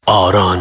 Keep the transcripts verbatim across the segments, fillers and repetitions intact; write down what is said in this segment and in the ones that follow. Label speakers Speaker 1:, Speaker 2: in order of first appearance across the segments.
Speaker 1: آران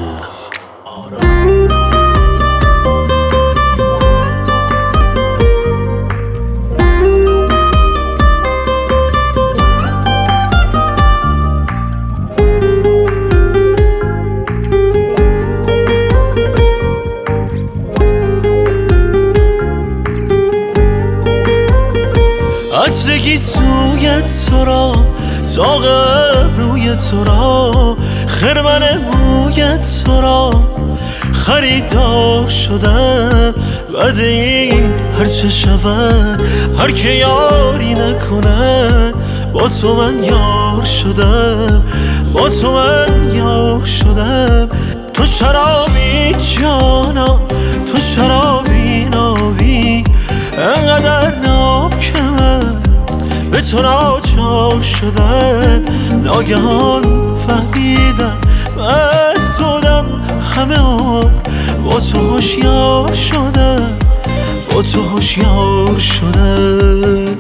Speaker 1: عطرگی سویت تو را، زاغ ابروی تو را، خرمن مویت تو را خریدار شدم. بعد این هرچه شود، هر که یاری نکند، با تو من یار شدم، با تو من یار شدم. تو شرابی جانا، تو شرابی نابی، انقدر ناب که من به تو ناچار شدم. ناگهان فهمیدم مست بودم همه عمر، با تو هوشیار شدم، با تو هوشیار شدم.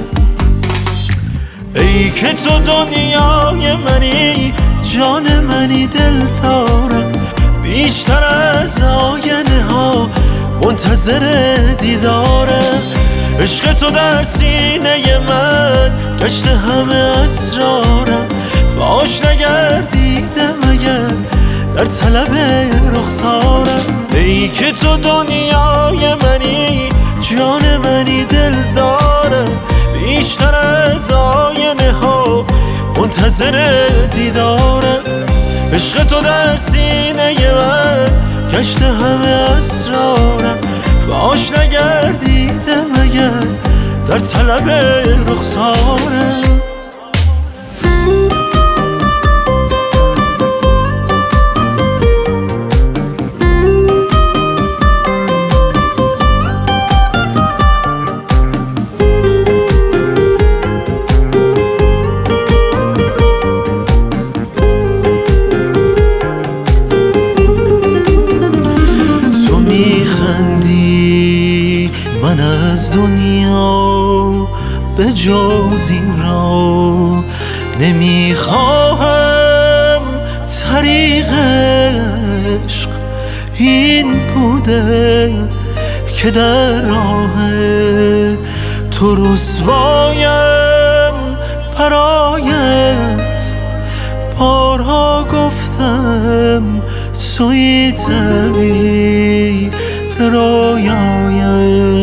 Speaker 1: ای که تو دنیای منی، جان منی، دل دارم بیشتر از آینه ها، منتظر دیدارم. عشق تو در سینه من گشت همه اسرارم، فاش نگردیدم اگر در طلب رخسارم. ای که تو دنیای منی، جان منی، دل دارم بیشتر از آینه ها، منتظر دیدارم. عشق تو در سینه من گشت همه اسرارم، فاش نگردیدم اگر در طلب رخسارم. من از دنیا به جز این را نمیخواهم. طریق عشق این بوده که در راه تو رسوایم. برایت بارها گفتم توی تعبیر رویایم.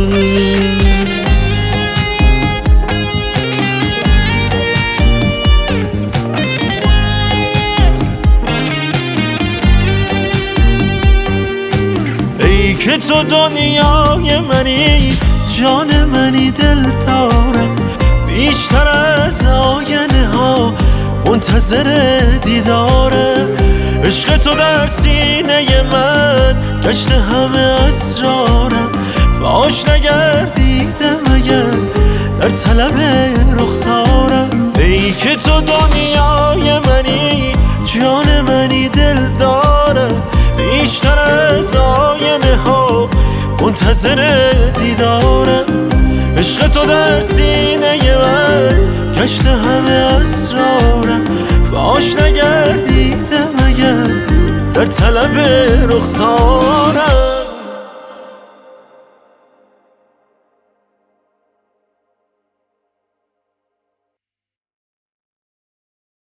Speaker 1: ای که تو دنیای منی، جان منی، دل دارم بیشتر از آینه ها، منتظر دیدارم. عشق تو در سینه من گشت همه اسرارم، فاش نگردیدم اگر در طلب رخسارم. ای که تو دنیای منی، جان منی، دل دارم بیشتر از آینه ها، منتظر دیدارم. عشق تو در سینه من گشت همه اسرارم، فاش نگردیدم اگر در طلب رخسارم.